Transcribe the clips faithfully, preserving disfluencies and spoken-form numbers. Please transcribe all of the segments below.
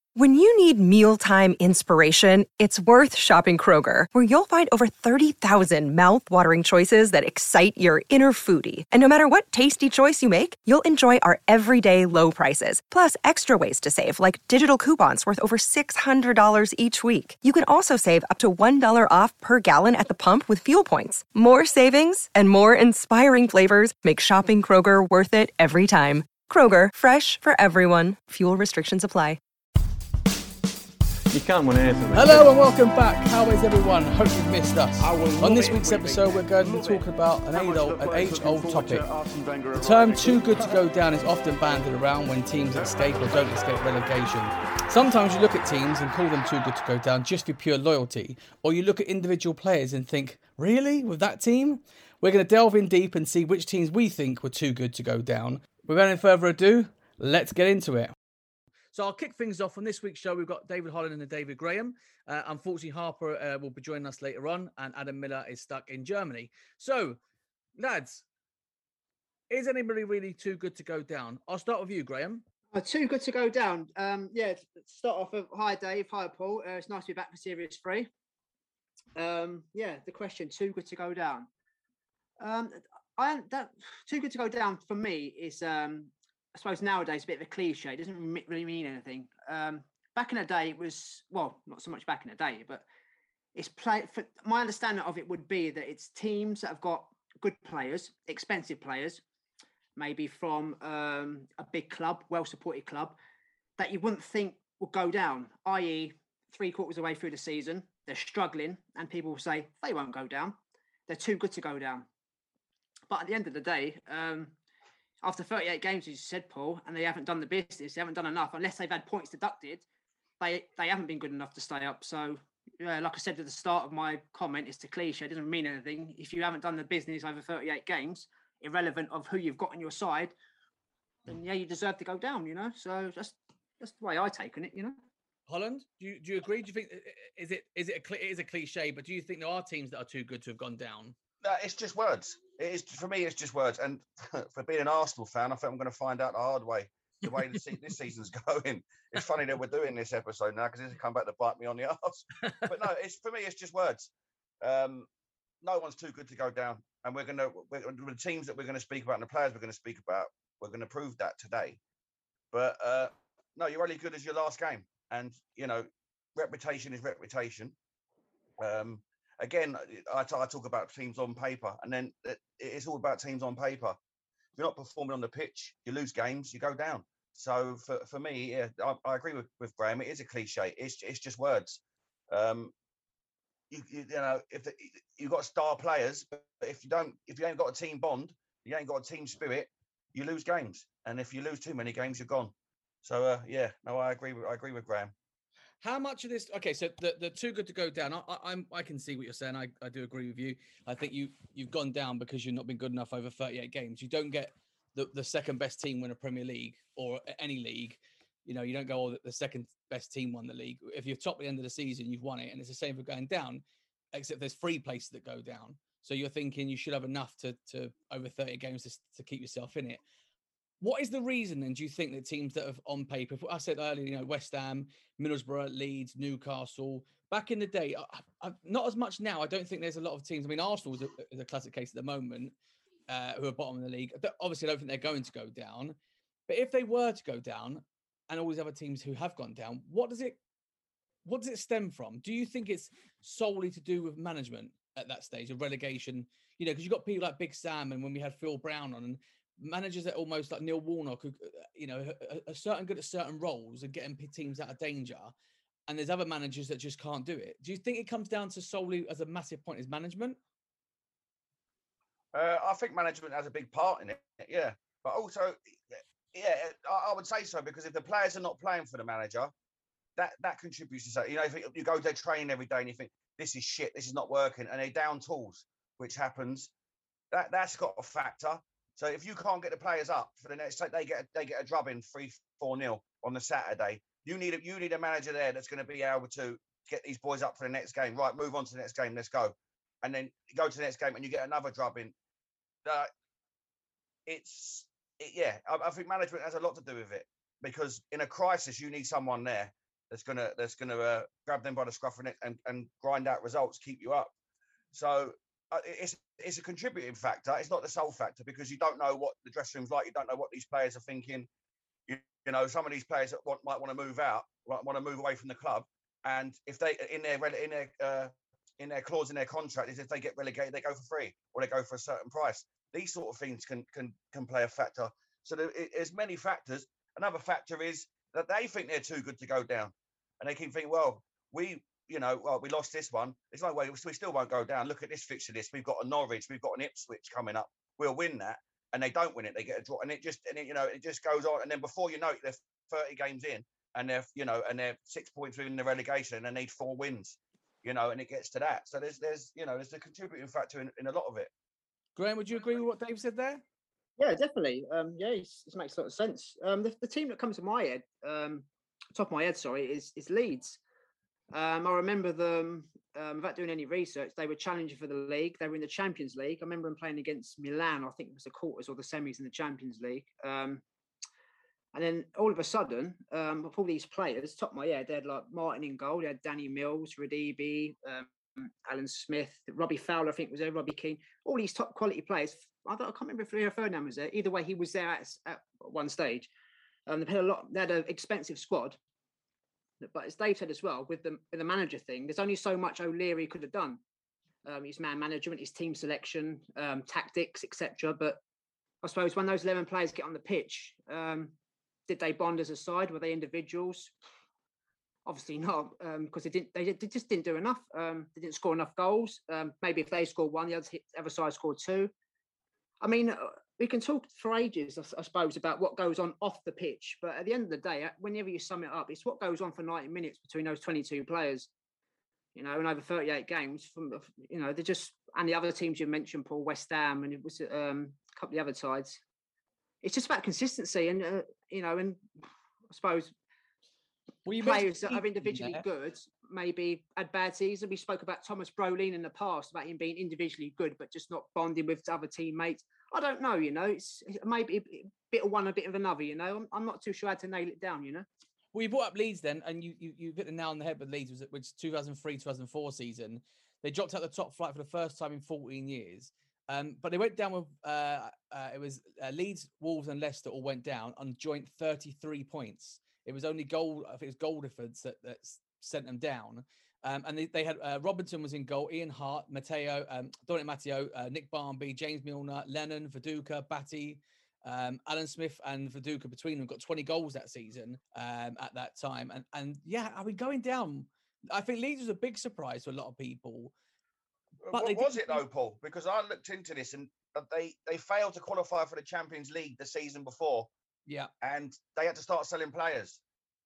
When you need mealtime inspiration, it's worth shopping Kroger, where you'll find over thirty thousand mouth-watering choices that excite your inner foodie. And no matter what tasty choice you make, you'll enjoy our everyday low prices, plus extra ways to save, like digital coupons worth over six hundred dollars each week. You can also save up to one dollar off per gallon at the pump with fuel points. More savings and more inspiring flavors make shopping Kroger worth it every time. Kroger, fresh for everyone. Fuel restrictions apply. You can't win anything. Hello and welcome back. How is everyone? Hope you've missed us. On this week's episode, we're going to be talking about an age-old, an age-old topic. The term "too good to go down" is often bandied around when teams escape or don't escape relegation. Sometimes you look at teams and call them too good to go down just for pure loyalty, or you look at individual players and think, really? With that team? We're going to delve in deep and see which teams we think were too good to go down. Without any further ado, let's get into it. So I'll kick things off on this week's show. We've got David Holland and David Graham. Uh, unfortunately, Harper uh, will be joining us later on, and Adam Miller is stuck in Germany. So, lads, is anybody really too good to go down? I'll start with you, Graham. Uh, too good to go down. Um, yeah, start off with hi, Dave. Hi, Paul. Uh, it's nice to be back for Series three. Um, yeah, the question, too good to go down. Um, I that too good to go down for me is... Um, I suppose nowadays a bit of a cliche. It doesn't really mean anything. Um, back in the day, it was, well, not so much back in the day, but it's play. For, my understanding of it would be that it's teams that have got good players, expensive players, maybe from um, a big club, well-supported club, that you wouldn't think would go down, that is three quarters away through the season, they're struggling, and people will say they won't go down. They're too good to go down. But at the end of the day, um, after thirty-eight games, as you said, Paul, and they haven't done the business, they haven't done enough, unless they've had points deducted, they they haven't been good enough to stay up. So, yeah, like I said at the start of my comment, it's the cliche. It doesn't mean anything. If you haven't done the business over thirty-eight games, irrelevant of who you've got on your side, then, yeah, you deserve to go down, you know? So that's, that's the way I take on it, you know? Holland, do you, do you agree? Do you think, is it is it a, it is a cliche, but do you think there are teams that are too good to have gone down? No, it's just words. It is, for me, it's just words. And for being an Arsenal fan, I think I'm going to find out the hard way, the way this, this season's going. It's funny that we're doing this episode now because it's come back to bite me on the arse. But no, it's for me, it's just words. Um, no one's too good to go down. And we're going to, we're, the teams that we're going to speak about and the players we're going to speak about, we're going to prove that today. But uh, no, you're only good as your last game. And, you know, reputation is reputation. Um, Again, I, t- I talk about teams on paper, and then it, it's all about teams on paper. If you're not performing on the pitch, you lose games, you go down. So for, for me, yeah, I, I agree with, with Graham. It is a cliche. It's it's just words. Um, you, you, you know, if the, you've got star players, but if you don't, if you ain't got a team bond, you ain't got a team spirit, you lose games. And if you lose too many games, you're gone. So uh, yeah, no, I agree. With, I agree with Graham. How much of this? Okay, so the, the too good to go down. I, I, I'm I can see what you're saying. I, I do agree with you. I think you you've gone down because you've not been good enough over thirty-eight games. You don't get the, the second best team win a Premier League or any league. You know, you don't go, oh, the second best team won the league. If you're top at the end of the season, you've won it, and it's the same for going down. Except there's three places that go down. So you're thinking you should have enough to to over thirty games to, to keep yourself in it. What is the reason, then, do you think that teams that have on paper, I said earlier, you know, West Ham, Middlesbrough, Leeds, Newcastle, back in the day, I, I, not as much now. I don't think there's a lot of teams. I mean, Arsenal is a, is a classic case at the moment, uh, who are bottom of the league. Obviously, I don't think they're going to go down. But if they were to go down, and all these other teams who have gone down, what does it, what does it stem from? Do you think it's solely to do with management at that stage of relegation? You know, because you've got people like Big Sam, and when we had Phil Brown on, and managers that almost like Neil Warnock, who, you know, are, are certain good at certain roles and getting teams out of danger. And there's other managers that just can't do it. Do you think it comes down to solely as a massive point is management? Uh, I think management has a big part in it, yeah. But also, yeah, I, I would say so, because if the players are not playing for the manager, that, that contributes to something. You know, if you go there training every day and you think, this is shit, this is not working, and they're down tools, which happens, that, that's got a factor. So if you can't get the players up for the next, they get they get a drubbing three four nil on the Saturday. You need a you need a manager there that's going to be able to get these boys up for the next game. Right, move on to the next game. Let's go, and then you go to the next game and you get another drubbing. Uh, it's it, yeah. I, I think management has a lot to do with it, because in a crisis you need someone there that's gonna that's gonna uh, grab them by the scruff of the neck and, and grind out results, keep you up. So uh, it's it's a contributing factor. It's not the sole factor because you don't know what the dressing room's like. You don't know what these players are thinking. You, you know, some of these players that want, might want to move out, want to move away from the club, and if they in their in their uh, in their clause in their contract is if they get relegated, they go for free or they go for a certain price. These sort of things can can can play a factor. So there, there's many factors. Another factor is that they think they're too good to go down, and they keep thinking, well, we, you know, well, we lost this one. There's no way we still won't go down. Look at this fixture list. We've got a Norwich, we've got an Ipswich coming up. We'll win that, and they don't win it. They get a draw, and it just, and it, you know, it just goes on. And then before you know it, they're thirty games in, and they're, you know, and they're six points within the relegation, and they need four wins, you know, and it gets to that. So there's, there's, you know, there's a contributing factor in, in a lot of it. Graham, would you agree with what Dave said there? Yeah, definitely. Um, yeah, this makes a lot of sense. Um, the, the team that comes to my head, um, top of my head, sorry, is is Leeds. Um, I remember them, um, without doing any research, they were challenging for the league. They were in the Champions League. I remember them playing against Milan. I think it was the quarters or the semis in the Champions League. Um, and then all of a sudden, um, with all these players, top of my head, they had like Martin in goal. They had Danny Mills, Radibi, um, Alan Smith, Robbie Fowler, I think was there, Robbie Keane. All these top quality players. I, don't, I can't remember if Rio Ferdinand was there. Either way, he was there at, at one stage. Um, they had a lot. They had an expensive squad. But as Dave said as well, with the with the manager thing, there's only so much O'Leary could have done. Um, his man management, his team selection, um, tactics, et cetera. But I suppose when those eleven players get on the pitch, um, did they bond as a side? Were they individuals? Obviously not, because um, they didn't. They, they just didn't do enough. Um, they didn't score enough goals. Um, maybe if they scored one, the other, the other side scored two. I mean, we can talk for ages, I, I suppose, about what goes on off the pitch. But at the end of the day, whenever you sum it up, it's what goes on for ninety minutes between those twenty-two players, you know, and over thirty-eight games. From, you know, they're just, and the other teams you mentioned, Paul, West Ham, and it was um, a couple of the other sides. It's just about consistency, and uh, you know, and I suppose well, players that are individually there. good maybe had bad seasons. We spoke about Thomas Brolin in the past about him being individually good, but just not bonding with other teammates. I don't know, you know, it's maybe a bit of one, a bit of another, you know. I'm, I'm not too sure how to nail it down, you know. Well, you brought up Leeds then, and you you, you hit the nail on the head with Leeds, was it, which two thousand three, two thousand four season. They dropped out the top flight for the first time in fourteen years. Um, but they went down with, uh, uh, it was uh, Leeds, Wolves and Leicester all went down on joint thirty-three points. It was only goal, I think it was goal difference that, that sent them down. Um, and they, they had uh, Robinson was in goal, Ian Hart, Matteo, um, Dominic Matteo, uh, Nick Barmby, James Milner, Lennon, Viduka, Batty, um, Alan Smith, and Viduka between them got twenty goals that season um, at that time. And and yeah, I mean going down. I think Leeds was a big surprise to a lot of people. But what was it though, Paul? Because I looked into this and they they failed to qualify for the Champions League the season before. Yeah, and they had to start selling players,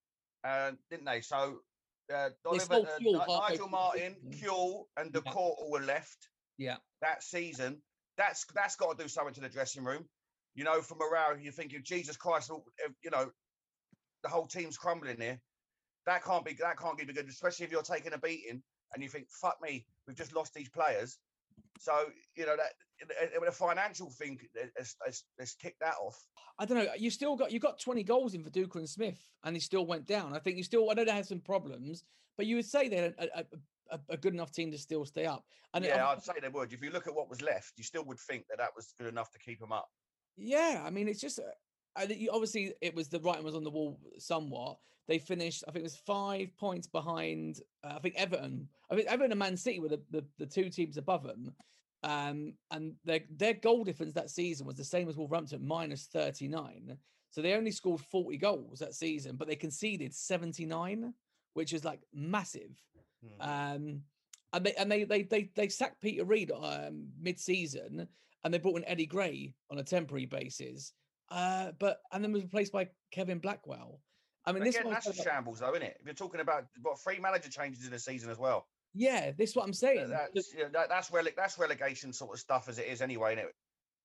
uh, didn't they? So. Uh, Oliver, uh, Kuhl, Nigel Martin, Kuhl, and De Court all were left. Yeah, that season. That's that's got to do something to the dressing room. You know, from morale, you're thinking, Jesus Christ, you know, the whole team's crumbling here. That can't be. That can't be good, especially if you're taking a beating and you think, "Fuck me, we've just lost these players." So you know that the financial thing has, has, has kicked that off. I don't know. You still got you got twenty goals in Viduka and Smith, and they still went down. I think you still. I know they had some problems, but you would say they're a, a, a, a good enough team to still stay up. And yeah, I'd say they would. If you look at what was left, you still would think that that was good enough to keep them up. Yeah, I mean, it's just. I think obviously it was the writing was on the wall somewhat. They finished, I think it was five points behind. Uh, I think Everton. I think Everton and Man City were the, the, the two teams above them. Um, and their their goal difference that season was the same as Wolverhampton, minus thirty-nine. So they only scored forty goals that season, but they conceded seventy-nine, which is like massive. Hmm. Um, and they and they they they they sacked Peter Reid um, mid-season, and they brought in Eddie Gray on a temporary basis. Uh, but and then was replaced by Kevin Blackwell. I mean, this again, that's a shambles, though, isn't it? If you're talking about what three manager changes in a season as well. Yeah, this is what I'm saying. That's, yeah, that, that's, rele- that's relegation sort of stuff as it is anyway, innit?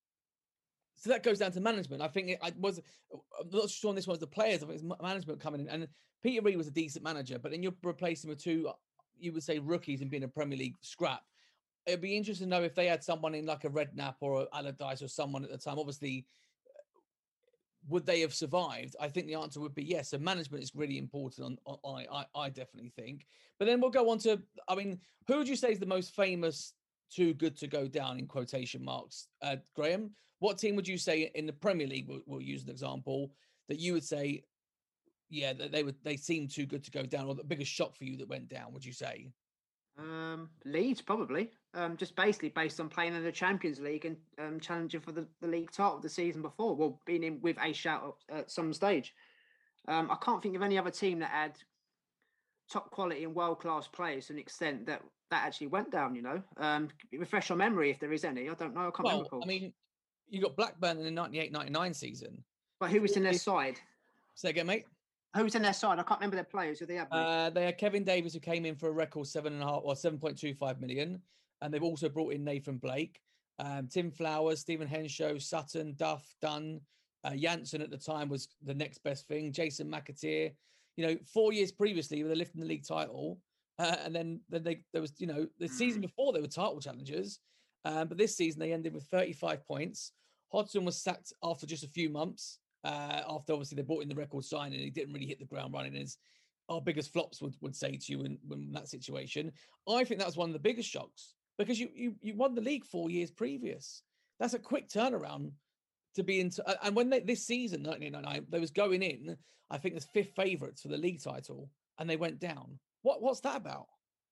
So that goes down to management. I think it I was, I'm not sure on this one was the players. I think it's management coming in. And Peter Reid was a decent manager, but then you're replacing with two, you would say, rookies and being a Premier League scrap. It'd be interesting to know if they had someone in like a Redknapp or a Allardyce or someone at the time. Obviously, would they have survived? I think the answer would be yes. So management is really important. On, on I, I, I definitely think. But then we'll go on to. I mean, who would you say is the most famous too good to go down in quotation marks? Uh, Graham, what team would you say in the Premier League? We'll, we'll use an example that you would say, yeah, that they would they seem too good to go down, or the biggest shock for you that went down? Would you say? Um, Leeds probably. Um, just basically based on playing in the Champions League and um, challenging for the, the league title the season before. Well, being in with a shout at some stage. Um, I can't think of any other team that had top quality and world class players to an extent that that actually went down. You know, um, refresh your memory if there is any. I don't know. I can't well, remember. I mean, you got Blackburn in the ninety-eight ninety-nine season. But who was in their side? Say again, mate. Who was in their side? I can't remember their players. Who they had? Uh, they had Kevin Davies, who came in for a record seven and a half or seven point two five million, and they've also brought in Nathan Blake, um, Tim Flowers, Stephen Henshaw, Sutton, Duff, Dunn, uh, Janssen at the time was the next best thing. Jason McAteer, you know, four years previously, they lifting the league title, uh, and then then they there was you know the mm. season before they were title challengers, um, but this season they ended with thirty-five points. Hodgson was sacked after just a few months. Uh, after obviously they brought in the record signing, and he didn't really hit the ground running, as our biggest flops would, would say to you in, in that situation. I think that was one of the biggest shocks because you you you won the league four years previous. That's a quick turnaround to be into. And when they, this season, nineteen ninety-nine, they was going in, I think as fifth favourites for the league title, and they went down. What what's that about?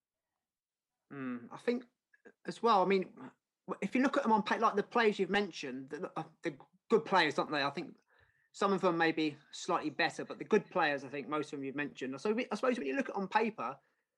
Mm, I think as well. I mean, if you look at them on like the players you've mentioned, the, the good players, aren't they? I think. Some of them may be slightly better, but the good players, I think most of them you've mentioned. So I suppose when you look at it on paper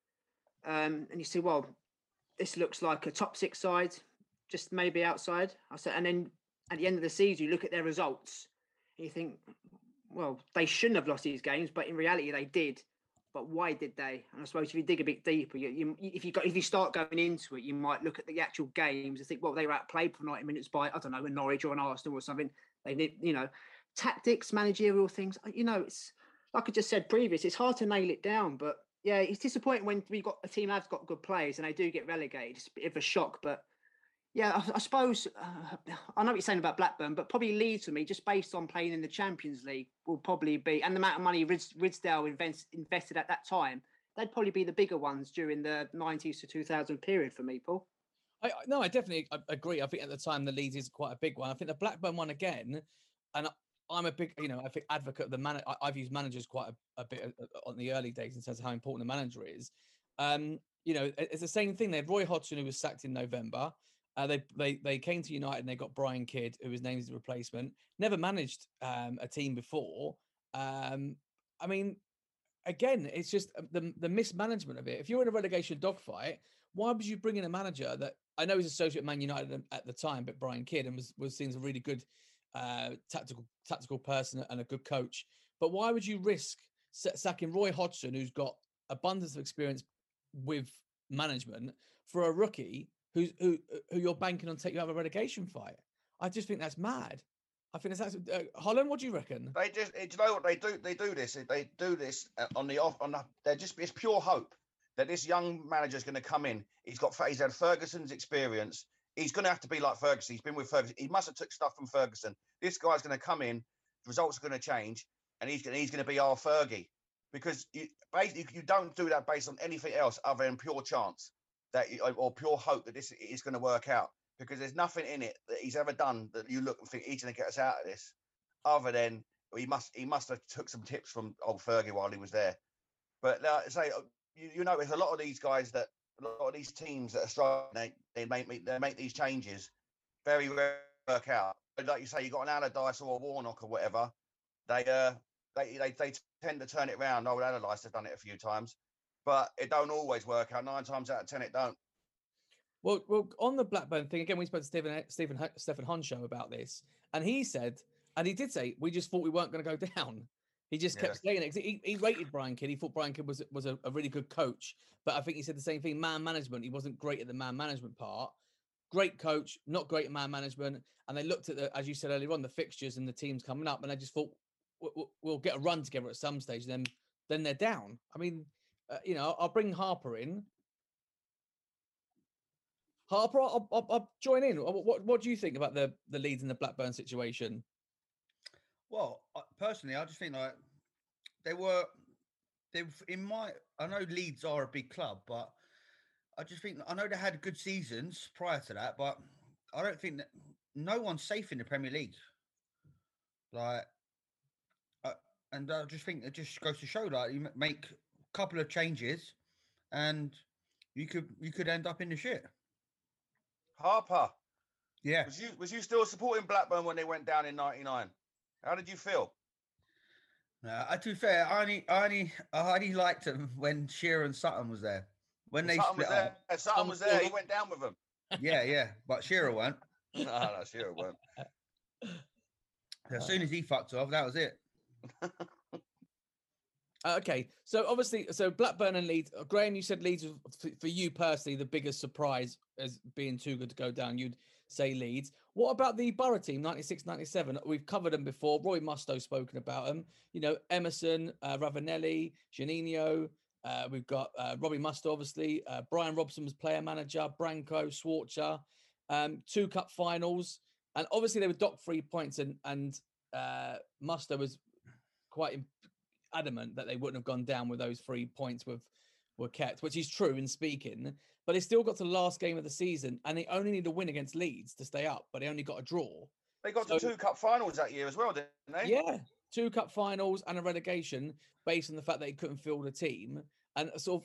um, and you see, well, this looks like a top six side, just maybe outside. I said, and then at the end of the season, you look at their results and you think, well, they shouldn't have lost these games, but in reality, they did. But why did they? And I suppose if you dig a bit deeper, you, you, if you got if you start going into it, you might look at the actual games and think, well, they were outplayed for ninety minutes by I don't know, a Norwich or an Arsenal or something. They did, you know. Tactics, managerial things, you know, it's like I just said previous, it's hard to nail it down, but yeah, it's disappointing when we got a team that's got good players and they do get relegated. It's a bit of a shock, but yeah, I, I suppose uh, I know what you're saying about Blackburn, but probably Leeds for me, just based on playing in the Champions League, will probably be, and the amount of money Rids, Ridsdale invest, invested at that time, they'd probably be the bigger ones during the nineties to two thousand period for me, Paul. I, no, I definitely agree. I think at the time the Leeds is quite a big one. I think the Blackburn one again, and I'm a big, you know, I think advocate of the man. I've used managers quite a, a bit on the early days in terms of how important the manager is. Um, you know, it's the same thing. They had Roy Hodgson, who was sacked in November. Uh, they they they came to United and they got Brian Kidd, who was named as the replacement. Never managed um, a team before. Um, I mean, again, it's just the the mismanagement of it. If you're in a relegation dogfight, why would you bring in a manager that I know he's associate at Man United at the time, but Brian Kidd and was was seen as a really good. Uh, tactical tactical person and a good coach, but why would you risk sacking Roy Hodgson, who's got abundance of experience with management, for a rookie who's who who you're banking on take you out of a relegation fight? I just think that's mad. I think that's uh, Holland. What do you reckon? They just, do you know what they do? They do this. They do this on the off. On the, they're just it's pure hope that this young manager's going to come in. He's got he's had Ferguson's experience. He's going to have to be like Ferguson. He's been with Ferguson. He must have took stuff from Ferguson. This guy's going to come in. Results are going to change, and he's going he's going to be our Fergie, because you basically you don't do that based on anything else other than pure chance that or pure hope that this is going to work out. Because there's nothing in it that he's ever done that you look and think he's going to get us out of this, other than he must he must have took some tips from old Fergie while he was there. But uh, say you, you know, there's a lot of these guys that. A lot of these teams that are struggling, they, they make they make these changes very rare work out. Like you say, you got an Allardyce or a Warnock or whatever. They uh they they, they tend to turn it around. Old Allardyce have done it a few times, but it don't always work out. Nine times out of ten, it don't. Well, well, on the Blackburn thing again, we spoke to Stephen Stephen Stephen Honshaw about this, and he said, and he did say, we just thought we weren't going to go down. He just kept yeah. saying it. He, he rated Brian Kidd. He thought Brian Kidd was was a, a really good coach, but I think he said the same thing. Man management, he wasn't great at the man management part. Great coach, not great at man management. And they looked at the, as you said earlier on, the fixtures and the teams coming up, and they just thought we'll, we'll get a run together at some stage. Then then they're down. I mean, uh, you know, I'll bring Harper in. Harper, I'll, I'll, I'll join in. What, what what do you think about the the Leeds and the Blackburn situation? Well, I- personally, I just think like they were they were- in my. I know Leeds are a big club, but I just think I know they had good seasons prior to that, but I don't think that no one's safe in the Premier League. Like, uh, and I just think it just goes to show that you m- make a couple of changes, and you could you could end up in the shit. Harper, Yeah. was you was you still supporting Blackburn when they went down in ninety-nine? How did you feel? Uh, I- to be fair, I only, I only, I only liked them when Shearer and Sutton was there. When they Sutton was split there. up, Sutton Tom was there. He Sutton. went down with them. yeah, yeah, but Shearer weren't. no, no, sure it won't. As soon as he fucked off, that was it. Uh, okay, so obviously, so Blackburn and Leeds. uh, Graham, you said Leeds was f- for you personally the biggest surprise as being too good to go down. You'd say Leeds. What about the Borough team, ninety-six ninety-seven? We've covered them before. Roy Musto's spoken about them. You know, Emerson, uh, Ravanelli, Janino. Uh, we've got uh, Robbie Musto, obviously. Uh, Brian Robson was player manager. Branco, Swarcher. Um, two cup finals, and obviously they were docked three points, and and uh, Musto was quite im- adamant that they wouldn't have gone down with those three points with were kept, which is true in speaking. But they still got to the last game of the season, and they only need a win against Leeds to stay up. But they only got a draw. They got So- to two cup finals that year as well, didn't they? Yeah, two cup finals and a relegation based on the fact that he couldn't field a team. And sort of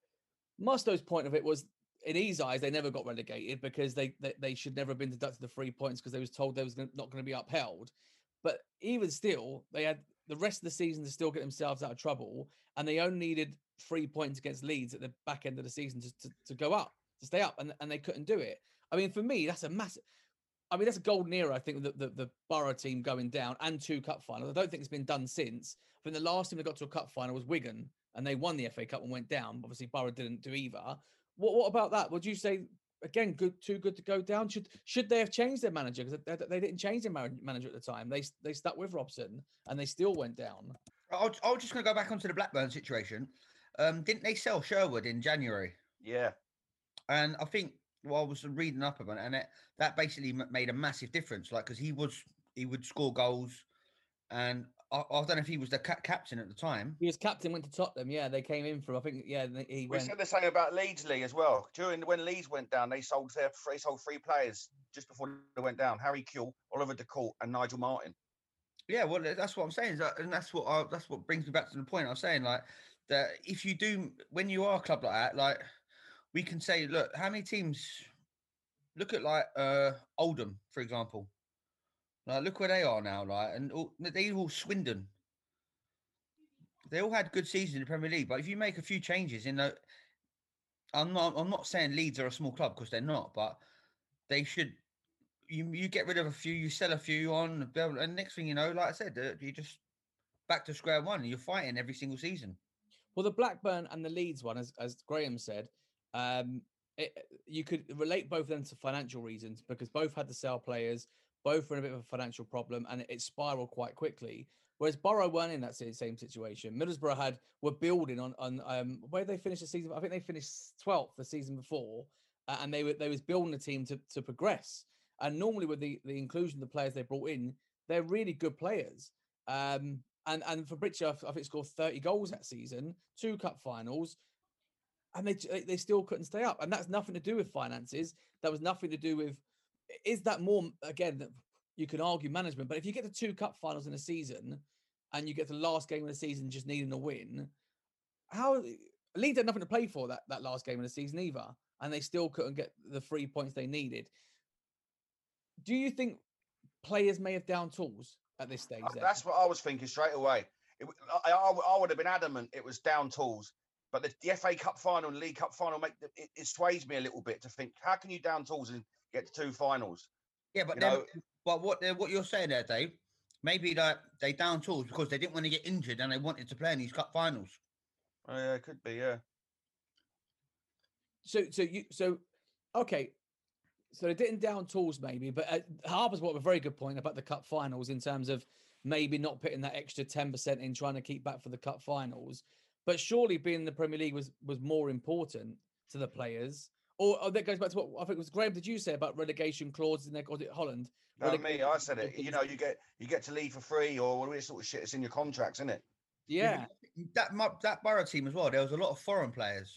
Musto's point of it was, in his eyes, they never got relegated because they they, they should never have been deducted the three points because they was told they was gonna, not going to be upheld. But even still, they had the rest of the season to still get themselves out of trouble, and they only needed three points against Leeds at the back end of the season to, to, to go up, to stay up, and, and they couldn't do it. I mean, for me, that's a massive. I mean, that's a golden era, I think, the, the, the Borough team going down and two cup finals. I don't think it's been done since. I think the last time they got to a cup final was Wigan, and they won the F A Cup and went down. Obviously, Borough didn't do either. What what about that? Would you say, again, good, too good to go down? Should should they have changed their manager? Because they, they didn't change their man- manager at the time. They they stuck with Robson, and they still went down. I was, I was just going to go back onto the Blackburn situation. Um, didn't they sell Sherwood in January? Yeah. And I think well, I was reading up about it, and it, that basically m- made a massive difference. Like, because he was he would score goals, and I, I don't know if he was the ca- captain at the time. He was captain, went to Tottenham. Yeah, they came in from. I think. Yeah, they- he We went. said the same about Leeds Lee as well. During when Leeds went down, they sold their they sold three players just before they went down: Harry Kewell, Oliver De Court, and Nigel Martin. Yeah, well, that's what I'm saying, is that- and that's what I, that's what brings me back to the point I was saying. Like that, if you do when you are a club like that, like we can say, look, how many teams? Look at like uh Oldham, for example. Like, look where they are now. Like, and all, they all Swindon. They all had good seasons in the Premier League, but if you make a few changes in the, I'm not, I'm not saying Leeds are a small club because they're not, but they should. You you get rid of a few, you sell a few on, and next thing you know, like I said, uh, you just back to square one, and you're fighting every single season. Well, the Blackburn and the Leeds one, as as Graham said, um, it, you could relate both of them to financial reasons because both had to sell players, both were in a bit of a financial problem, and it, it spiraled quite quickly. Whereas Borough weren't in that sa- same situation. Middlesbrough had were building on on um, where they finished the season. I think they finished twelfth the season before, uh, and they were they was building a team to to progress. And normally with the the inclusion of the players they brought in, they're really good players. Um, and and Fabricio, I think scored thirty goals that season, two cup finals, and they j- they still couldn't stay up. And that's nothing to do with finances. That was nothing to do with. Is that more again? that You can argue management, but if you get to two cup finals in a season, and you get to the last game of the season just needing a win, how Leeds had nothing to play for that that last game of the season either, and they still couldn't get the three points they needed. Do you think players may have down tools at this stage? Uh, Then? That's what I was thinking straight away. It, w- I, I, I would have been adamant it was down tools, but the, the F A Cup final and League Cup final make the- it, it sways me a little bit to think how can you down tools and get to two finals? Yeah, but You then, know- but what they're- what you're saying there, Dave? Maybe that they down tools because they didn't want to get injured and they wanted to play in these cup finals. Oh, yeah, it could be. Yeah, So, so you, so, okay. So they didn't down tools maybe, but uh, Harper's brought up a very good point about the cup finals in terms of maybe not putting that extra ten percent in trying to keep back for the cup finals. But surely being in the Premier League was was more important to the players, Or oh, that goes back to what I think it was Graham. Did you say about relegation clauses in there? Was it Holland? No, me, I said it. You know, you get you get to leave for free or all this sort of shit. It's in your contracts, isn't it? Yeah. That that Borough team as well. There was a lot of foreign players.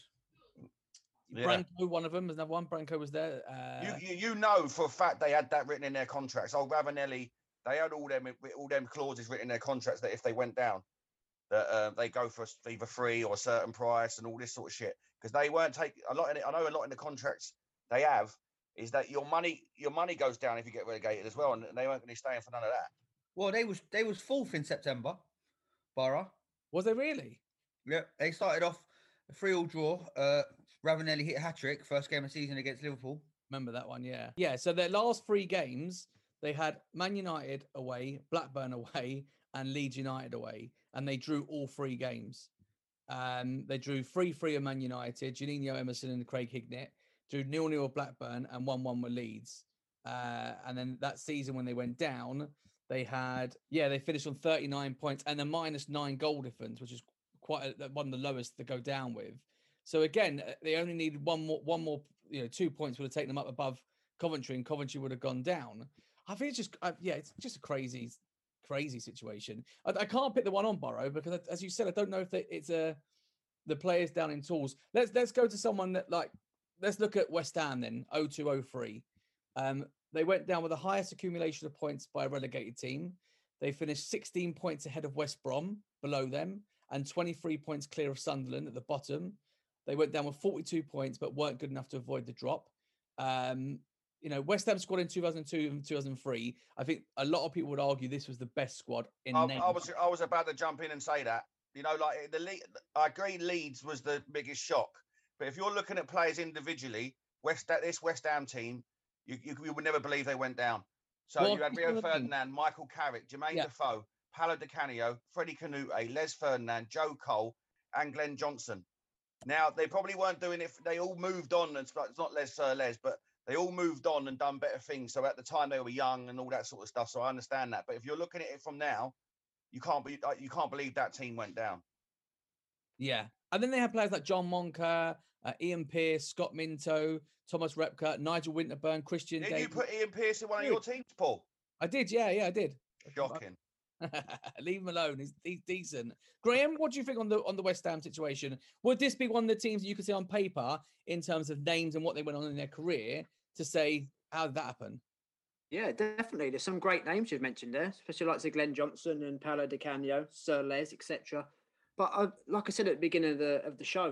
Yeah. Branco, one of them. There's another one. Branco was there. Uh, You, you you know for a fact they had that written in their contracts. Oh, Ravanelli, they had all them all them clauses written in their contracts that if they went down, that uh, they go for either free or a certain price and all this sort of shit. Because they weren't taking a lot in it. I know a lot in the contracts they have is that your money your money goes down if you get relegated as well, and they weren't going to stay in for none of that. Well, they was they was fourth in September, Borough. Was they really? Yeah, they started off a three-all draw. Uh, Ravanelli hit a hat-trick, first game of the season against Liverpool. Remember that one, yeah. Yeah, so their last three games, they had Man United away, Blackburn away, and Leeds United away, and they drew all three games. Um, they drew three three at Man United, Juninho Emerson and Craig Hignett, drew nil nil at Blackburn, and one one with Leeds. Uh, and then that season when they went down, they had, yeah, they finished on thirty-nine points and a minus nine goal difference, which is quite a, one of the lowest to go down with. So again, they only needed one more, one more, you know, two points would have taken them up above Coventry, and Coventry would have gone down. I think it's just, uh, yeah, it's just a crazy, crazy situation. I, I can't pick the one on Borough because, as you said, I don't know if they, it's a the players down in tools. Let's let's go to someone that like, let's look at West Ham then, oh two oh three. Um, they went down with the highest accumulation of points by a relegated team. They finished sixteen points ahead of West Brom, below them, and twenty-three points clear of Sunderland at the bottom. They went down with forty-two points, but weren't good enough to avoid the drop. Um, you know, West Ham squad in two thousand two and two thousand three. I think a lot of people would argue this was the best squad in. I, I was I was about to jump in and say that. You know, like the Le- I agree, Leeds was the biggest shock. But if you're looking at players individually, West this West Ham team, you you, you would never believe they went down. So well, you had Rio Ferdinand, Michael Carrick, Jermaine yeah. Defoe, Paolo Di Canio, Freddie Canute, Les Ferdinand, Joe Cole, and Glenn Johnson. Now, they probably weren't doing it. They all moved on. And it's not Les Sir Les, but they all moved on and done better things. So at the time they were young and all that sort of stuff. So I understand that. But if you're looking at it from now, you can't be, you can't believe that team went down. Yeah. And then they had players like John Monker, uh, Ian Pearce, Scott Minto, Thomas Repka, Nigel Winterburn, Christian Did Davis. you put Ian Pearce in one of your teams, Paul? I did. Yeah, yeah, I did. Shocking. Leave him alone. He's, he's decent. Graham, what do you think on the on the West Ham situation? Would this be one of the teams that you could see on paper in terms of names and what they went on in their career to say, how did that happen? Yeah, definitely. There's some great names you've mentioned there, especially like Glenn Johnson and Paolo Di Canio, Sir Les, et cetera. But I, like I said at the beginning of the of the show,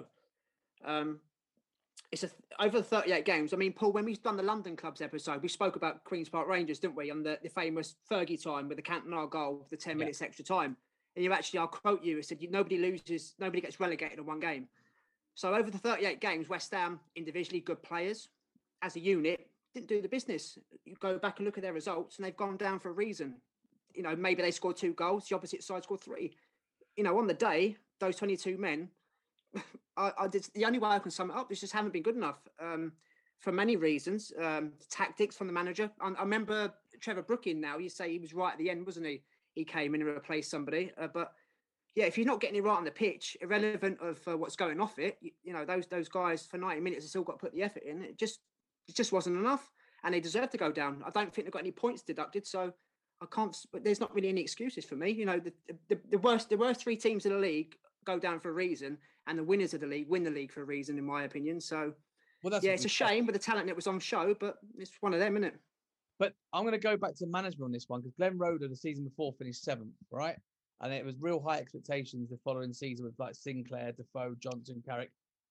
um, it's a, over thirty-eight games. I mean, Paul, when we've done the London Clubs episode, we spoke about Queen's Park Rangers, didn't we, on the, the famous Fergie time with the Cantona goal, the ten yeah. minutes extra time. And you actually, I'll quote you, it said, nobody loses, nobody gets relegated in one game. So over the thirty-eight games, West Ham, individually good players, as a unit, didn't do the business. You go back and look at their results and they've gone down for a reason. You know, maybe they scored two goals, the opposite side scored three. You know, on the day, those twenty-two men, I, I did, the only way I can sum it up is just haven't been good enough um, for many reasons. Um, tactics from the manager. I, I remember Trevor Brooking now, you say he was right at the end, wasn't he? He came in and replaced somebody. Uh, but yeah, if you're not getting it right on the pitch, irrelevant of uh, what's going off it, you, you know, those those guys for ninety minutes have still got to put the effort in. It just it just wasn't enough. And they deserve to go down. I don't think they've got any points deducted. So I can't, but there's not really any excuses for me. You know, the, the, the worst, the worst three teams in the league go down for a reason, and the winners of the league win the league for a reason, in my opinion. So, well, that's yeah, it's a shame with the talent that was on show, but it's one of them, isn't it? But I'm going to go back to management on this one because Glenn Roeder the season before finished seventh, right? And it was real high expectations the following season with like Sinclair, Defoe, Johnson, Carrick,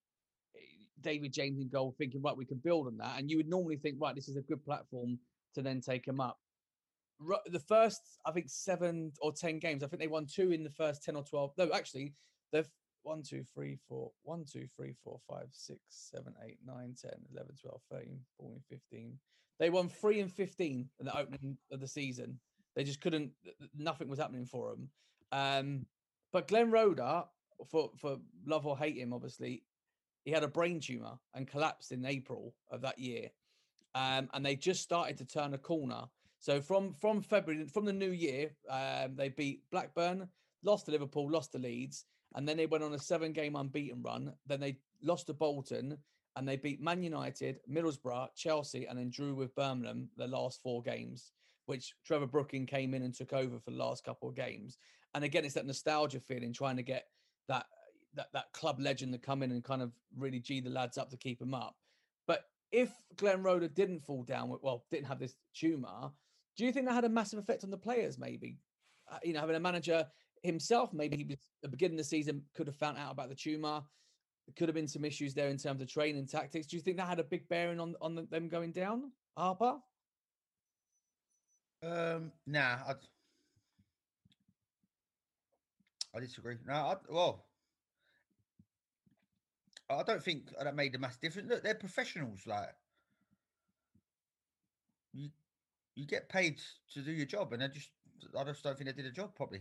David James in goal, thinking, right, we can build on that. And you would normally think, right, this is a good platform to then take him up. The first, I think, seven or ten games, I think they won two in the first ten or twelve. No, actually, they've one, two, three, four, one, two, three, four, five, six, seven, eight, nine, ten, eleven, twelve, thirteen, fourteen, fifteen. They won three and fifteen in the opening of the season. They just couldn't, nothing was happening for them. Um, but Glenn Roeder, for, for love or hate him, obviously, he had a brain tumor and collapsed in April of that year. Um, and they just started to turn a corner. So from, from February, from the new year, um, they beat Blackburn, lost to Liverpool, lost to Leeds, and then they went on a seven-game unbeaten run. Then they lost to Bolton, and they beat Man United, Middlesbrough, Chelsea, and then drew with Birmingham the last four games, which Trevor Brooking came in and took over for the last couple of games. And again, it's that nostalgia feeling, trying to get that that that club legend to come in and kind of really G the lads up to keep them up. But if Glenn Roeder didn't fall down, with, well, didn't have this tumour, do you think that had a massive effect on the players? Maybe, uh, you know, having a manager himself, maybe he was at the beginning of the season could have found out about the tumour. There could have been some issues there in terms of training tactics. Do you think that had a big bearing on on the, them going down, Harper? Um, nah, I, I disagree. No, I, well, I don't think that made a massive difference. Look, they're professionals. Like you, you get paid to do your job, and I just, I just don't think they did a job properly.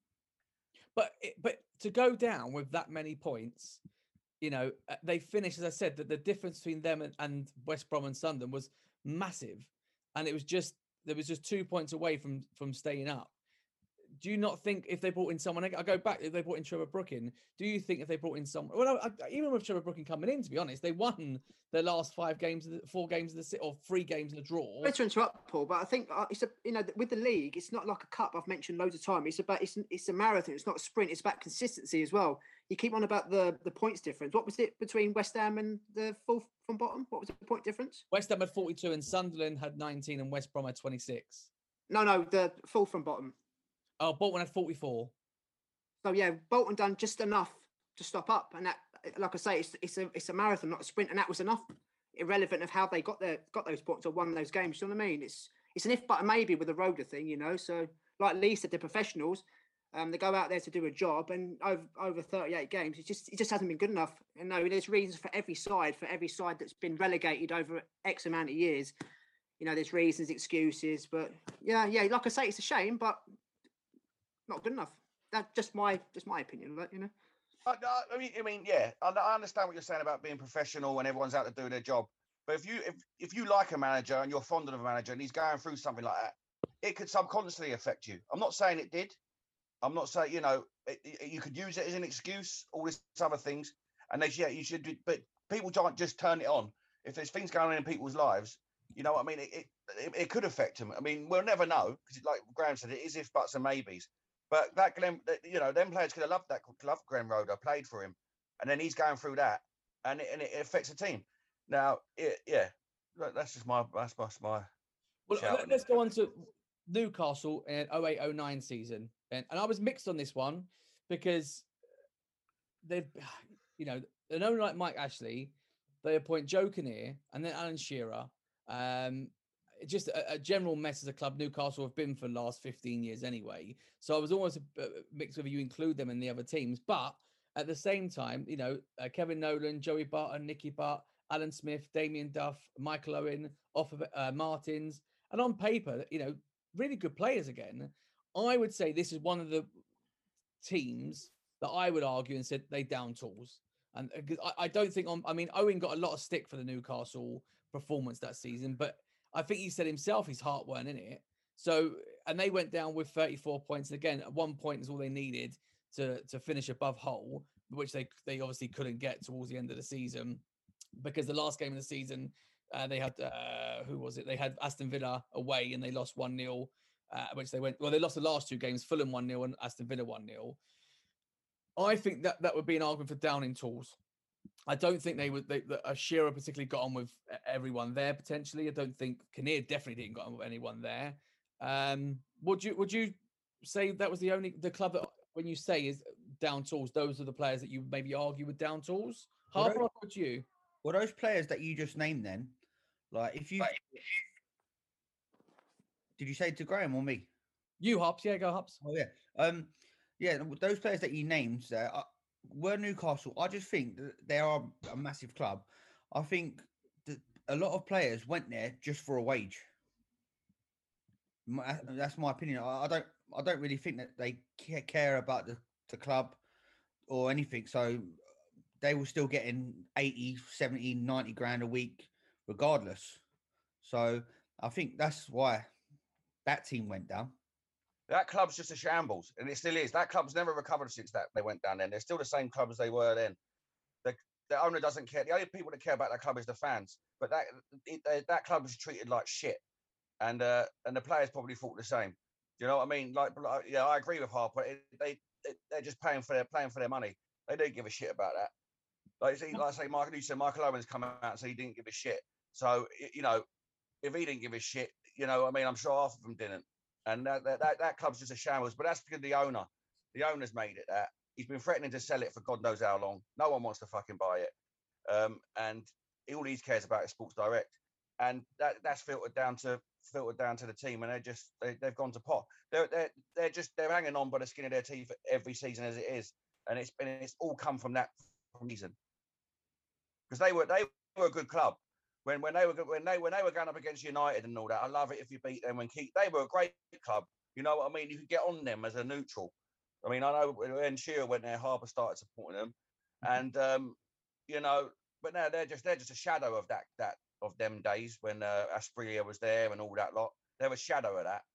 But but to go down with that many points, you know, they finished, as I said, that the difference between them and, and West Brom and Sunderland was massive, and it was just there was just two points away from from staying up. Do you not think if they brought in someone, I go back, if they brought in Trevor Brooking, do you think if they brought in someone, well, I, even with Trevor Brooking coming in, to be honest, they won their last five games, of the, four games of the or three games of the draw. Sorry to interrupt, Paul, but I think uh, it's a you know with the league, it's not like a cup. I've mentioned loads of time. It's about it's it's a marathon. It's not a sprint. It's about consistency as well. You keep on about the the points difference. What was it between West Ham and the fourth from bottom? What was the point difference? West Ham had forty-two and Sunderland had nineteen and West Brom had twenty-six. No, no, the full from bottom. Oh, Bolton had forty-four. So yeah, Bolton done just enough to stop up, and that, like I say, it's it's a it's a marathon, not a sprint, and that was enough. Irrelevant of how they got there, got those points or won those games. You know what I mean? It's it's an if but a maybe with the Roeder thing, you know. So like Lee said, they're professionals. Um, they go out there to do a job, and over over thirty-eight games, it just it just hasn't been good enough. And no, there's reasons for every side, for every side that's been relegated over X amount of years. You know, there's reasons, excuses, but yeah, yeah, like I say, it's a shame, but not good enough. That's just my just my opinion, but you know. I, I mean, I mean, yeah, I, I understand what you're saying about being professional and everyone's out to do their job. But if you if if you like a manager and you're fond of a manager and he's going through something like that, it could subconsciously affect you. I'm not saying it did. I'm not saying, you know, it, it, you could use it as an excuse, all these other things, and they yeah, you should. Do, but people don't just turn it on. If there's things going on in people's lives, you know what I mean. It it, it, it could affect them. I mean, we'll never know because, like Graham said, it is if buts and maybes. But that Glenn, you know, them players could have loved that, loved Glenn Roeder, played for him, and then he's going through that, and it, and it affects the team. Now, it, yeah, that's just my that's my. my well, shout. Let's go on to Newcastle in oh eight oh nine season, and, and I was mixed on this one because they've, you know, an owner like Mike Ashley, they appoint Joe Kinnear and then Alan Shearer. Um, just a, a general mess as a club Newcastle have been for the last fifteen years anyway. So I was almost a, a mix whether you include them in the other teams. But at the same time, you know, uh, Kevin Nolan, Joey Barton, Nicky Butt, Alan Smith, Damien Duff, Michael Owen, off of uh, Martins. And on paper, you know, really good players again. I would say this is one of the teams that I would argue and said they down tools. And uh, I, I don't think, on, I mean, Owen got a lot of stick for the Newcastle performance that season, but I think he said himself his heart weren't in it. So, and they went down with thirty-four points. And again, at one point is all they needed to to finish above Hull, which they they obviously couldn't get towards the end of the season because the last game of the season, uh, they had, uh, who was it? They had Aston Villa away and they lost one nil, uh, which they went, well, they lost the last two games, Fulham one nil and Aston Villa one nil. I think that that would be an argument for downing tools. I don't think they would. They, that uh, Shearer particularly got on with everyone there. Potentially, I don't think Kinnear definitely didn't get on with anyone there. Um, would you would you say that was the only the club that when you say is down tools? Those are the players that you maybe argue with down tools. Harper, well, what you? Well, those players that you just named, then, like if you did you say to Graham or me? You Hops, yeah, go Hops. Oh yeah, um, yeah. Those players that you named there. Uh, Were Newcastle, I just think that they are a massive club. I think that a lot of players went there just for a wage. My, that's my opinion. I, I don't, I don't really think that they care about the, the club or anything. So they were still getting eighty, seventy, ninety grand a week regardless. So I think that's why that team went down. That club's just a shambles, and it still is. That club's never recovered since that they went down there. They're still the same club as they were then. The, the owner doesn't care. The only people that care about that club is the fans. But that it, they, that club is treated like shit, and uh, and the players probably thought the same. Do you know what I mean? Like, like yeah, I agree with Harper. It, they it, they're just paying for their playing for their money. They don't give a shit about that. Like, see, like I say, Michael, you said Michael Owens come out and say he didn't give a shit. So you know, if he didn't give a shit, you know, I mean, I'm sure half of them didn't. And that that, that, that club's just a shambles. But that's because the owner, the owner's made it that. He's been threatening to sell it for God knows how long. No one wants to fucking buy it. Um, and all he cares about is Sports Direct. And that that's filtered down to filtered down to the team, and they're just they, they've gone to pot. They're they're they're just they're hanging on by the skin of their teeth every season as it is, and it's been it's all come from that reason. Because they were they were a good club when when they were when they when they were going up against United and all that. I love it if you beat them and keep. They were a great club. You know what I mean? You could get on them as a neutral. I mean, I know when Shearer went there, Harper started supporting them, and um, you know, but now they're just they're just a shadow of that that of them days when uh, Asprilla was there and all that lot. They're a shadow of that.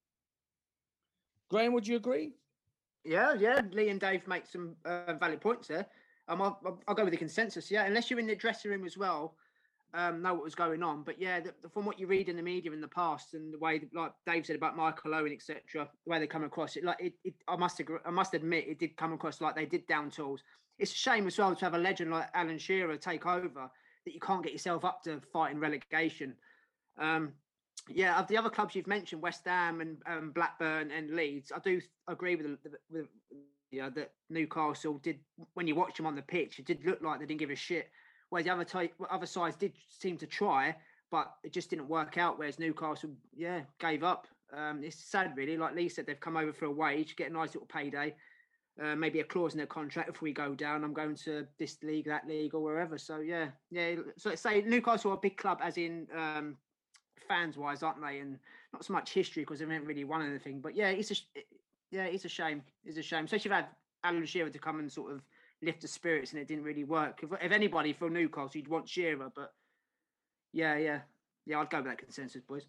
Graham, would you agree? Yeah, yeah. Lee and Dave make some uh, valid points there. Um, I'll, I'll, I'll go with the consensus. Yeah, unless you're in the dressing room as well, um, know what was going on. But yeah, the, the, from what you read in the media in the past and the way, like Dave said about Michael Owen, et cetera, the way they come across it, like it, it I must agree, I must admit, it did come across like they did down tools. It's a shame as well to have a legend like Alan Shearer take over that you can't get yourself up to fighting relegation. Um, yeah, of the other clubs you've mentioned, West Ham and um, Blackburn and Leeds, I do agree with with. You know, that Newcastle did, when you watch them on the pitch, it did look like they didn't give a shit. Whereas the other type, other sides did seem to try, but it just didn't work out. Whereas Newcastle, yeah, gave up. Um, it's sad, really. Like Lee said, they've come over for a wage, get a nice little payday, uh, maybe a clause in their contract. If we go down, I'm going to this league, that league, or wherever. So yeah, yeah. So let's say Newcastle are a big club, as in um, fans-wise, aren't they? And not so much history because they haven't really won anything. But yeah, it's a. It, Yeah, it's a shame. It's a shame. Especially if you had Alan Shearer to come and sort of lift the spirits and it didn't really work. If, if anybody from Newcastle, you'd want Shearer. But yeah, yeah. Yeah, I'd go with that consensus, boys.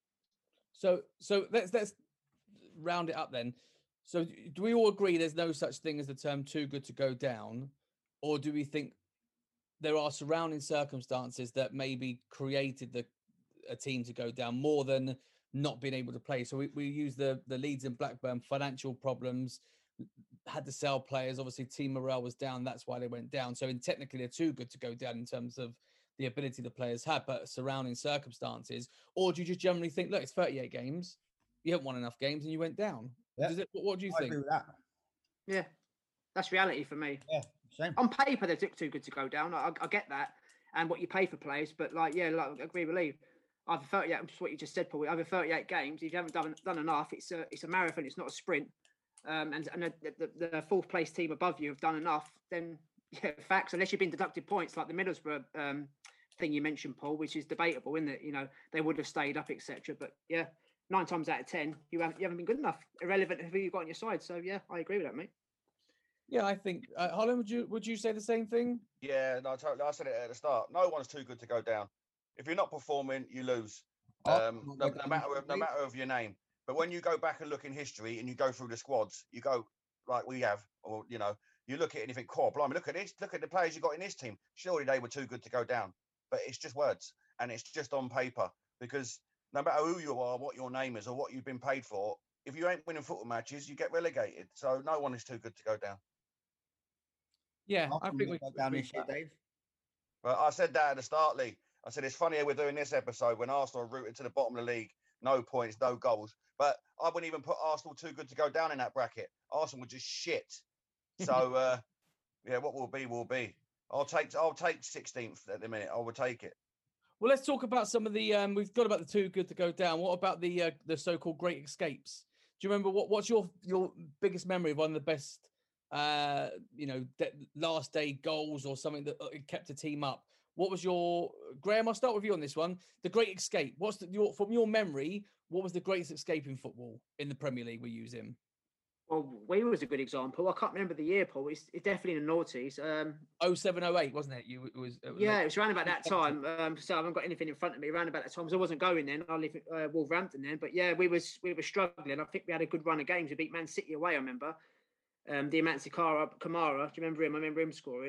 So so let's let's round it up then. So do we all agree there's no such thing as the term too good to go down? Or do we think there are surrounding circumstances that maybe created the a team to go down more than not being able to play? So we, we use the the Leeds and Blackburn financial problems, had to sell players. Obviously, team morale was down. That's why they went down. So in technically, they're too good to go down in terms of the ability the players had, but surrounding circumstances. Or do you just generally think, look, it's thirty-eight games, you haven't won enough games, and you went down? Yeah. Does it, what do you I think? agree with that. Yeah, that's reality for me. Yeah, same. On paper, they're too good to go down. I, I get that, and what you pay for players, but like, yeah, like, I agree with Lee. Over thirty-eight, just what you just said, Paul. Over thirty-eight games, if you haven't done done enough, it's a it's a marathon. It's not a sprint. Um, and and the, the, the fourth place team above you have done enough. Then yeah, facts. Unless you've been deducted points, like the Middlesbrough um, thing you mentioned, Paul, which is debatable, isn't it? You know, they would have stayed up, et cetera. But yeah, nine times out of ten, you haven't you haven't been good enough. Irrelevant of who you've got on your side. So yeah, I agree with that, mate. Yeah, I think uh, Holland, would you would you say the same thing? Yeah, no, totally. I said it at the start. No one's too good to go down. If you're not performing, you lose. Oh, Um, no, no matter of, no matter of your name. But when you go back and look in history and you go through the squads, you go like we have, or you know, you look at it and you think, "Cool, blimey, look at this. Look at the players you got in this team. Surely they were too good to go down." But it's just words and it's just on paper, because no matter who you are, what your name is, or what you've been paid for, if you ain't winning football matches, you get relegated. So no one is too good to go down. Yeah, I Arsenal think we go down agree this with year, that. Dave. But I said that at the start, Lee. I said it's funnier we're doing this episode when Arsenal are rooted to the bottom of the league, no points, no goals. But I wouldn't even put Arsenal too good to go down in that bracket. Arsenal were just shit. So uh, yeah, what will be will be. I'll take I'll take sixteenth at the minute. I will take it. Well, let's talk about some of the. Um, we've got about the too good to go down. What about the uh, the so-called great escapes? Do you remember what? What's your your biggest memory of one of the best, uh, you know, de- last day goals or something that uh, kept a team up? What was your Graham? I'll start with you on this one. The great escape. What's the, your from your memory? What was the greatest escape in football in the Premier League we use him? Well, Wales was a good example. I can't remember the year, Paul. It's, it's definitely in the noughties. Um, oh seven oh eight, wasn't it? You it was. It was yeah, like, it was around about that time. Um, so I haven't got anything in front of me. Around about that time, so I wasn't going then. I live in uh, Wolverhampton then. But yeah, we was we were struggling. I think we had a good run of games. We beat Man City away. I remember. Um, the Amansi Kamara. Do you remember him? I remember him scoring.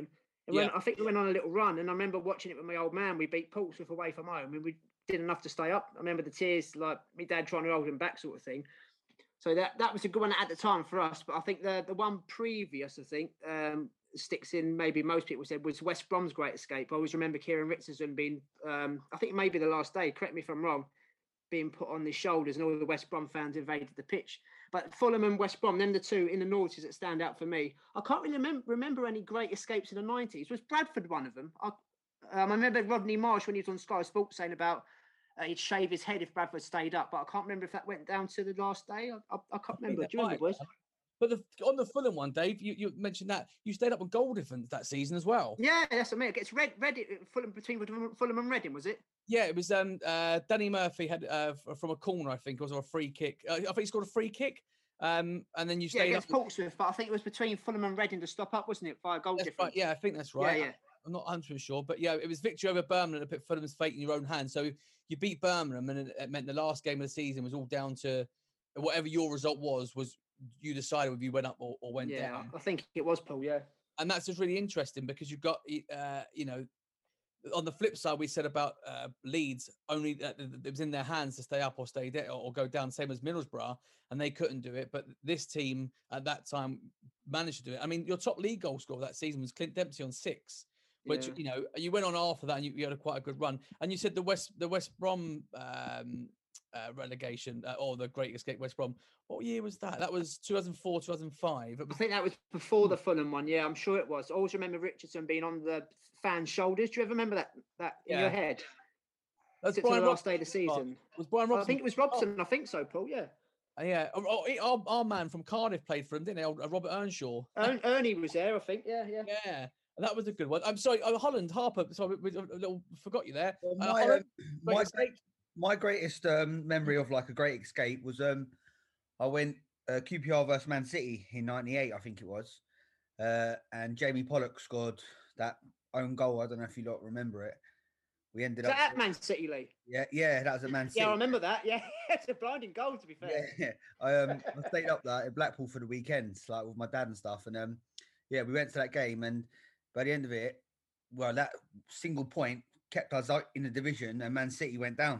And when, I think we went on a little run, and I remember watching it with my old man. We beat Portsmouth away from home, and we did enough to stay up. I remember the tears, like my dad trying to hold him back, sort of thing. So that that was a good one at the time for us. But I think the the one previous, I think, um, sticks in. Maybe most people said was West Brom's Great Escape. I always remember Kieran Richardson being, um, I think maybe the last day. Correct me if I'm wrong. Being put on his shoulders, and all the West Brom fans invaded the pitch. But Fulham and West Brom, them the two in the noughties that stand out for me. I can't really remember, remember any great escapes in the nineties. Was Bradford one of them? I, um, I remember Rodney Marsh when he was on Sky Sports saying about uh, he'd shave his head if Bradford stayed up, but I can't remember if that went down to the last day. I, I, I can't remember. Do you remember, boys? But the, on the Fulham one, Dave, you, you mentioned that you stayed up on goal difference that season as well. Yeah, that's what I mean. It gets red, red Fulham between Fulham and Reading, was it? Yeah, it was. Um, uh, Danny Murphy had uh, from a corner, I think, it was or a free kick. Uh, I think he scored a free kick. Um, and then you stayed yeah, against up. Portsmouth, but I think it was between Fulham and Reading to stop up, wasn't it? By a goal that's difference. Right. Yeah, I think that's right. Yeah, yeah. I'm not one hundred percent sure, but yeah, it was victory over Birmingham and put Fulham's fate in your own hands. So you beat Birmingham, and it meant the last game of the season was all down to whatever your result was. Was you decided if you went up or, or went yeah, down? I think it was Paul. Yeah, and that's just really interesting because you've got, uh, you know. On the flip side, we said about uh, Leeds, only uh, it was in their hands to stay up or stay down or go down, same as Middlesbrough, and they couldn't do it. But this team at that time managed to do it. I mean, your top league goal scorer that season was Clint Dempsey on six, which, yeah. you know, you went on after that and you, you had a quite a good run. And you said the West the West Brom um, uh, relegation uh, or the Great Escape West Brom. What year was that? That was two thousand four, two thousand five. Was... I think that was before the Fulham one. Yeah, I'm sure it was. I always remember Richardson being on the fans' shoulders. Do you ever remember that that in yeah. your head? That's Brian the last day of the season. Was Brian Robson? I think it was Robson. Oh. I think so, Paul. Yeah. Uh, yeah. Oh, oh, our, our man from Cardiff played for him, didn't he? Uh, Robert Earnshaw. Ern, Ernie was there, I think. Yeah, yeah. Yeah. That was a good one. I'm sorry, oh, Holland, Harper. Sorry, we, we, a little forgot you there. Well, my, uh, Holland, um, my, great, my greatest um, memory of like a great escape was um, I went uh, Q P R versus Man City in ninety-eight, I think it was, uh, and Jamie Pollock scored that own goal. I don't know if you lot remember it. We ended Is up that at Man City, Lee. Yeah, yeah, that was at Man City. Yeah, I remember that. Yeah, it's a blinding goal, to be fair. Yeah, yeah. I um, I stayed up there at Blackpool for the weekends, like with my dad and stuff, and um, yeah, we went to that game and. By the end of it, well, that single point kept us out in the division, and Man City went down.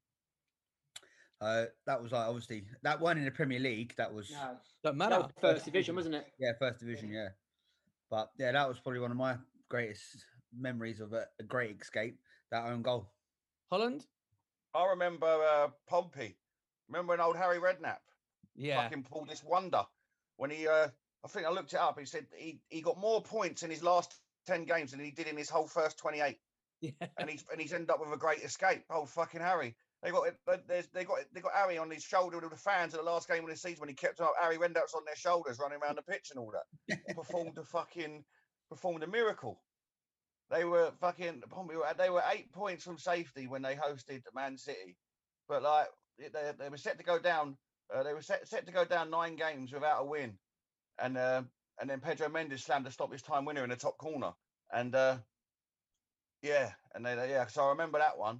Uh, that was like obviously that one in the Premier League. That was no, don't matter. First, first division, wasn't it? Yeah, first division. Yeah, but yeah, that was probably one of my greatest memories of a, a great escape. That own goal. Holland. I remember uh, Pompey. Remember when old Harry Redknapp? Yeah. Fucking pulled this wonder when he. Uh, I think I looked it up. He said he, he got more points in his last ten games than he did in his whole first twenty-eight. Yeah. And he's and he's ended up with a great escape. Oh, fucking Harry. They got there's they got they got Harry on his shoulder with the fans at the last game of the season when he kept up. Harry Redknapp's on their shoulders running around the pitch and all that. performed a fucking performed a miracle. They were fucking they were eight points from safety when they hosted Man City. But like they they were set to go down uh, they were set set to go down nine games without a win. And uh, and then Pedro Mendes slammed a stoppage time winner in the top corner, and uh, yeah, and they, they yeah. So I remember that one.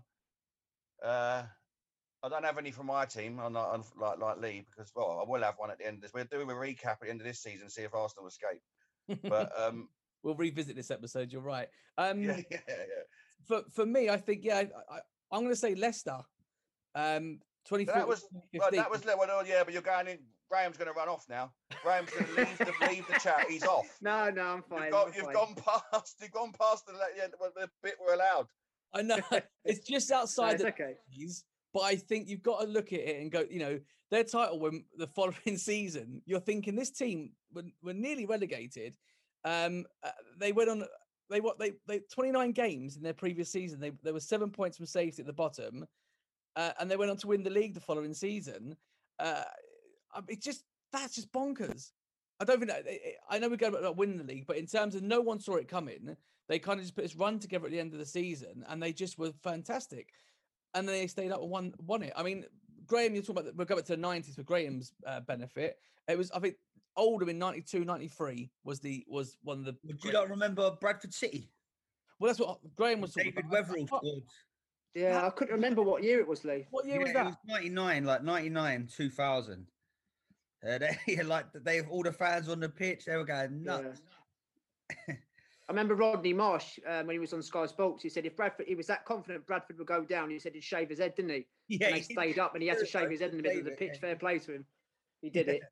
Uh, I don't have any from my team, on, on like like Lee, because well, I will have one at the end of this. We're doing a recap at the end of this season, see if Arsenal escape. But um, we'll revisit this episode. You're right. Um, yeah, yeah, yeah. For for me, I think yeah, I, I, I'm going to say Leicester. Um, twenty fourteen. That was well, that was well, yeah, but you're going in. Graham's going to run off now. Graham's going to leave the leave the chat. He's off. No, no, I'm fine. You've, got, I'm you've fine. gone past. You've gone past the, the, the bit we're allowed. I know it's just outside no, the okay. keys, but I think you've got to look at it and go. You know, their title when the following season, you're thinking this team were, were nearly relegated. Um, uh, they went on. They what they they twenty-nine games in their previous season. They there were seven points from safety at the bottom, uh, and they went on to win the league the following season. Uh, it's just. That's just bonkers. I don't think that, I know we're going about winning the league, but in terms of no one saw it coming, they kind of just put this run together at the end of the season and they just were fantastic. And then they stayed up and won, won it. I mean, Graham, you're talking about, we'll go back to the nineties for Graham's uh, benefit. It was, I think, Oldham in ninety-two, ninety-three was the, was one of the. Would you not remember Bradford City? Well, that's what Graham was talking David about. Weatherall scored. Yeah, I couldn't remember what year it was, Lee. What year yeah, was that? It was ninety-nine, like ninety-nine, two thousand. Uh, they like they have all the fans on the pitch. They were going nuts. Yeah. I remember Rodney Marsh um, when he was on Sky Sports. He said if Bradford, he was that confident Bradford would go down. He said he'd shave his head, didn't he? Yeah, And they stayed up, and he had to shave his head in the middle of the pitch. Fair play to him. He did it.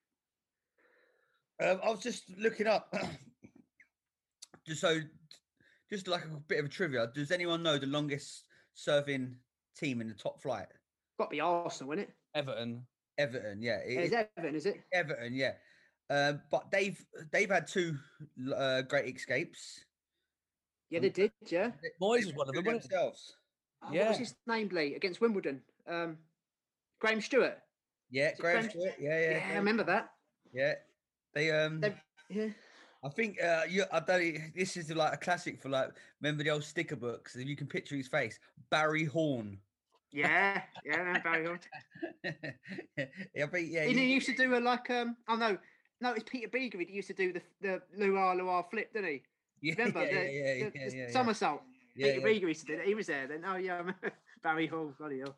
Um, I was just looking up, just so, just like a bit of a trivia. Does anyone know the longest serving team in the top flight? Got to be Arsenal, isn't it? Everton. Everton, yeah. It, It's Everton, is it? Everton, yeah. Um, but they've they've had two uh, great escapes. Yeah, they did. Yeah. Moyes was one of them, wasn't it? themselves. Oh, What Yeah. was his name, Lee? Against Wimbledon. Um, Graham Stewart. Yeah, it Graham Graham- Stewart. Yeah, yeah. Yeah, I Graham- remember that. Yeah, they um. They, yeah. I think uh, you. I don't. This is like a classic for like. Remember the old sticker books? If you can picture his face, Barry Horn. Yeah. Yeah. Barry Horn. I think yeah. He he- used to do a like um. Oh no, no, it's Peter Beaver. He used to do the the Luar Luar flip, didn't he? yeah, Remember yeah, the, yeah, yeah, the, yeah, the yeah, yeah. somersault? Yeah, Peter yeah. Beaver used to do it. He was there then. Oh yeah, I remember Barry Hall. Bloody hell.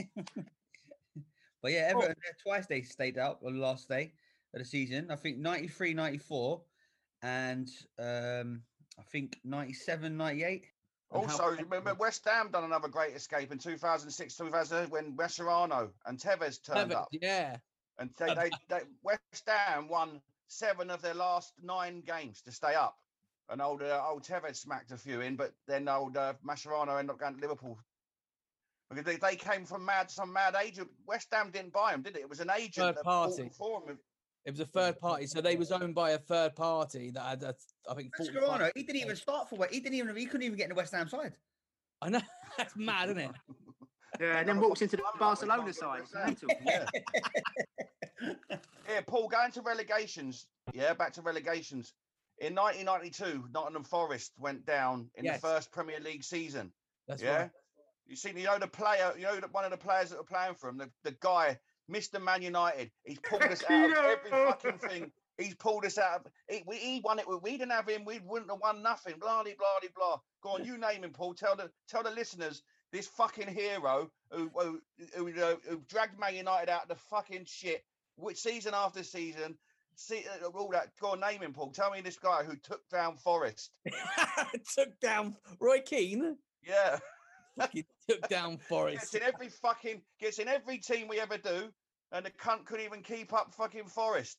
But yeah, Everton uh, twice they stayed out on the last day of the season. I think ninety-three, ninety-four, and um, I think ninety-seven, ninety-eight. And how- Also, remember West Ham done another great escape in two thousand six, two thousand eight when Mascherano and Tevez turned Everton, up. yeah. And they, they, they, West Ham won seven of their last nine games to stay up. And old uh, old Tevez smacked a few in, but then old uh, Mascherano ended up going to Liverpool. Because they, they came from mad, some mad agent. West Ham didn't buy them, did it? It was an agent Third that bought party. them for them. It was a third party, so they was owned by a third party that had, uh, I think, forty-five Mascherano, he didn't even start for. He didn't even. He couldn't even get in the West Ham side. I know that's mad, isn't it? Yeah, and then walks into the Barcelona side. It's mental. Yeah. Yeah, Paul, going to relegations. Yeah, back to relegations. In nineteen ninety-two, Nottingham Forest went down in Yes. the first Premier League season. That's yeah. right. You see, you know the player, you know the, one of the players that were playing for him, the, the guy, Mister Man United. He's pulled us out of every fucking thing. He's pulled us out of. He, we, he won it. We didn't have him. We wouldn't have won nothing. Blah blah blah blah. Go on, you name him, Paul. Tell the tell the listeners this fucking hero who who, who, who, who dragged Man United out of the fucking shit, which season after season. See uh, all that. Go on, name him, Paul. Tell me this guy who took down Forest. Took down Roy Keane. Yeah. Fucking took down Gets Forest. in every fucking gets in every team we ever do, and the cunt couldn't even keep up fucking Forest.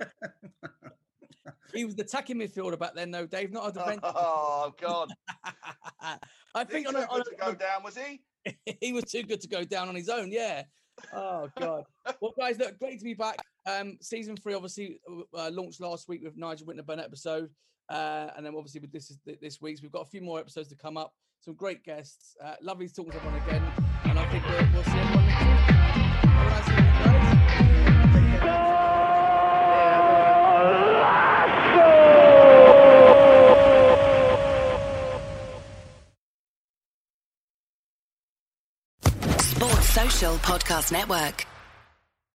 He was the attacking midfielder back then, though, Dave, not a defensive. Oh God! I think He on too a, on good to go down, was he? a, he was too good to go down on his own. Yeah. Oh God. Well, guys, look, great to be back. Um, season three obviously uh, launched last week with Nigel Winterburn episode, uh, and then obviously with this is this week's, we've got a few more episodes to come up. Some great guests. Uh, lovely talking to everyone again, and I think we'll, we'll see everyone next week. Have a nice evening, guys. Take care. Sports Social Podcast Network.